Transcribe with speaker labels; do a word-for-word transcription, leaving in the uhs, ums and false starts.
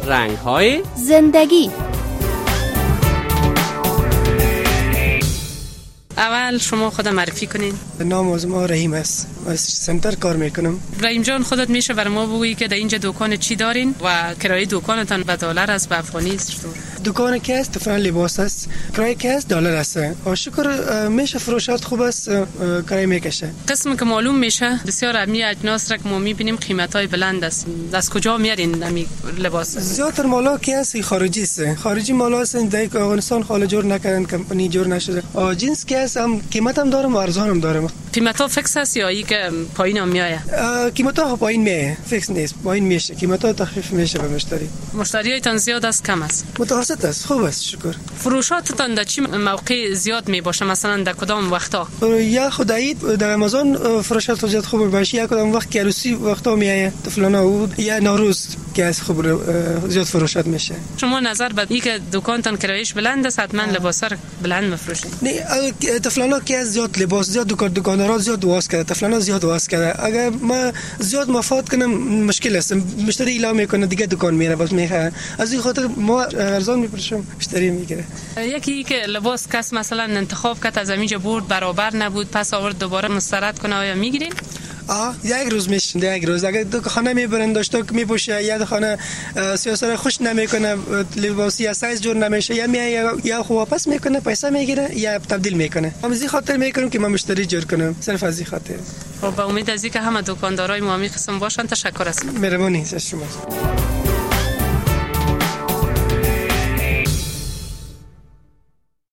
Speaker 1: رنگ‌های
Speaker 2: زندگی.
Speaker 3: اول شما خود معرفی کنین.
Speaker 4: نام از ما رحیم است. از سنتر کار میکنم.
Speaker 3: رحیم جان، خودت میشه برای ما بگویی که در اینجا دکان چی دارین و کرایه دکانتان به دلار است، به افغانی است؟
Speaker 4: دکان که است فعلا لباس است، کرایه که است دلار است. شکر میشه فروشات خوب است، کرایه میکشه.
Speaker 3: قسم که معلوم میشه بسیار امی اجناس را که ما میبینیم قیمتای بلند است. از کجا میارین امی لباس؟
Speaker 4: زیاتر مالا که است خارجی است. خارجی مالا است در افغانستان خاله جور نکردن، کمپانی جور نشده. جنس که است هم قیمت هم دارم و ارزان هم دارم.
Speaker 3: قیمتا فیکس است یا ای که پایین هم میآید؟
Speaker 4: قیمتا پایین میه، فیکس نیست، پایین میشه. قیمتا تخفیف میشه به مشتری.
Speaker 3: مشتریایتان زیاد است کم است؟
Speaker 4: متوسط است، خوب است شکر.
Speaker 3: فروشاتتان در چه موقع زیاد می باشه؟ مثلا در کدام وقتا؟
Speaker 4: یا خدایی در رمضان فروشات زیاد خوب باشه، یا کدام وقت که عروسی وقتا میایه طفلانه و یا نوروز که از خوب زیاد فروشات میشه.
Speaker 3: شما نظر به این که دکانتان کرایش بلند است، حتما لباسا رو بلند بفروشین؟
Speaker 4: نه، طفلانه که زیاد لباس زیاد دکان دکاندارا زیاد واس کرده، طفلانه زیاد واس کرده. اگر ما زیاد مفاد کنم مشکل است، مشتری اعلام میکنه دیگه دکان میره باز میخره. از این خاطر ما ارزان میفروشیم، مشتری میگیره.
Speaker 3: یکی که لباس کس مثلا انتخاب کرد از همینجا برد برابر نبود، پس آورد دوباره مسترد کنه، آیا میگیرین؟
Speaker 4: آه یک روز میشه، یک روز اگر دو خانه میبرن داشته که میپوشه، یا خانه سیاست خوش نمیکنه، لباسی یا سایز جور نمیشه، یا میای یا خو واپس میکنه، پیسه میگیره یا تبدیل میکنه. هم از این خاطر میکنم که ما مشتری جور کنم، صرف از این خاطر.
Speaker 3: با امید از اینکه همه دکاندارای ما می قسم باشن. تشکر است.
Speaker 4: مهربانی از شما.